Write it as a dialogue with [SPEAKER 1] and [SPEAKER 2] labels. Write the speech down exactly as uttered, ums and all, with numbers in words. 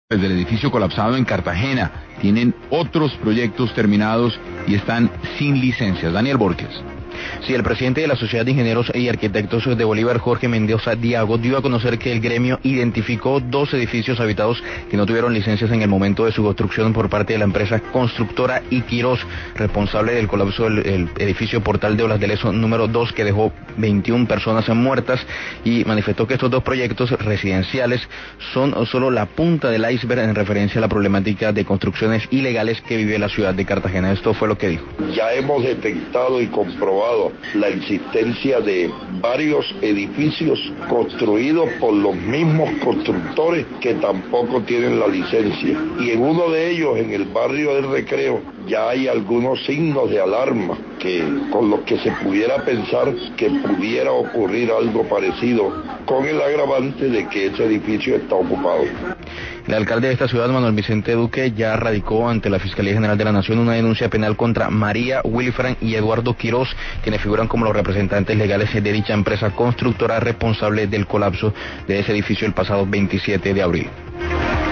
[SPEAKER 1] Del edificio colapsado en Cartagena. Tienen otros proyectos terminados y están sin licencias. Daniel Borges.
[SPEAKER 2] Sí, el presidente de la Sociedad de Ingenieros y Arquitectos de Bolívar, Jorge Mendoza Diago, dio a conocer que el gremio identificó dos edificios habitados que no tuvieron licencias en el momento de su construcción por parte de la empresa constructora Iquiros, responsable del colapso del el edificio Portal de Obras de Leso número dos, que dejó veintiuna personas muertas, y manifestó que estos dos proyectos residenciales son solo la punta del iceberg en referencia a la problemática de construcciones ilegales que vive la ciudad de Cartagena. Esto fue lo que dijo.
[SPEAKER 3] Ya hemos detectado y comprobado la existencia de varios edificios construidos por los mismos constructores que tampoco tienen la licencia, y en uno de ellos, en el barrio del Recreo, ya hay algunos signos de alarma que con los que se pudiera pensar que pudiera ocurrir algo parecido, con el agravante de que ese edificio está ocupado.
[SPEAKER 2] El alcalde de esta ciudad, Manuel Vicente Duque, ya radicó ante la Fiscalía General de la Nación una denuncia penal contra María Wilfran y Eduardo Quiroz, quienes figuran como los representantes legales de dicha empresa constructora responsable del colapso de ese edificio el pasado veintisiete de abril.